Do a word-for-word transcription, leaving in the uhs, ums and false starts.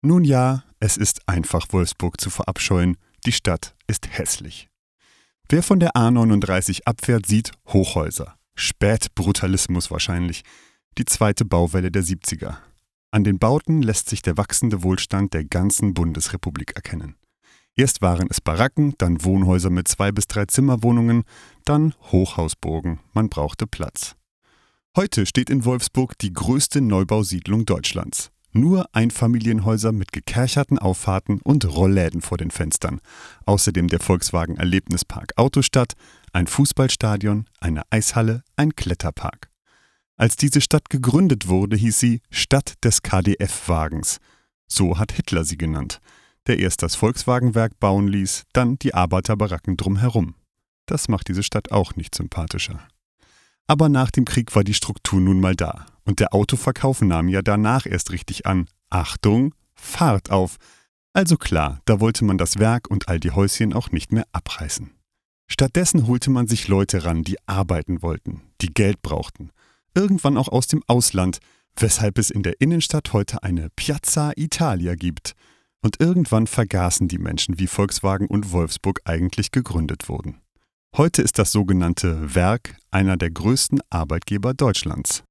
Nun ja, es ist einfach, Wolfsburg zu verabscheuen. Die Stadt ist hässlich. Wer von der A neununddreißig abfährt, sieht Hochhäuser. Spätbrutalismus wahrscheinlich. Die zweite Bauwelle der siebziger. An den Bauten lässt sich der wachsende Wohlstand der ganzen Bundesrepublik erkennen. Erst waren es Baracken, dann Wohnhäuser mit zwei bis drei Zimmerwohnungen, dann Hochhausburgen. Man brauchte Platz. Heute steht in Wolfsburg die größte Neubausiedlung Deutschlands. Nur Einfamilienhäuser mit gekercherten Auffahrten und Rollläden vor den Fenstern. Außerdem der Volkswagen Erlebnispark Autostadt, ein Fußballstadion, eine Eishalle, ein Kletterpark. Als diese Stadt gegründet wurde, hieß sie Stadt des K D F-Wagens. So hat Hitler sie genannt, der erst das Volkswagenwerk bauen ließ, dann die Arbeiterbaracken drumherum. Das macht diese Stadt auch nicht sympathischer. Aber nach dem Krieg war die Struktur nun mal da. Und der Autoverkauf nahm ja danach erst richtig an. Achtung, Fahrt auf! Also klar, da wollte man das Werk und all die Häuschen auch nicht mehr abreißen. Stattdessen holte man sich Leute ran, die arbeiten wollten, die Geld brauchten. Irgendwann auch aus dem Ausland, weshalb es in der Innenstadt heute eine Piazza Italia gibt. Und irgendwann vergaßen die Menschen, wie Volkswagen und Wolfsburg eigentlich gegründet wurden. Heute ist das sogenannte Werk einer der größten Arbeitgeber Deutschlands.